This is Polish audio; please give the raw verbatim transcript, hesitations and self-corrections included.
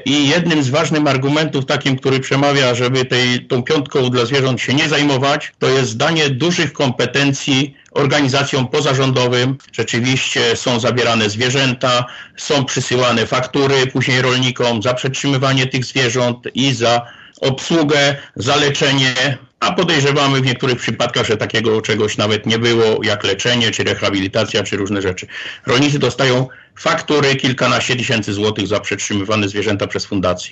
i jednym z ważnych argumentów takim, który przemawia, żeby tej, tą piątką dla zwierząt się nie zajmować, to jest danie dużych kompetencji organizacjom pozarządowym. Rzeczywiście są zabierane zwierzęta, są przysyłane faktury później rolnikom za przetrzymywanie tych zwierząt i za obsługę, za leczenie, a podejrzewamy w niektórych przypadkach, że takiego czegoś nawet nie było, jak leczenie, czy rehabilitacja, czy różne rzeczy. Rolnicy dostają faktury kilkanaście tysięcy złotych za przetrzymywane zwierzęta przez fundację.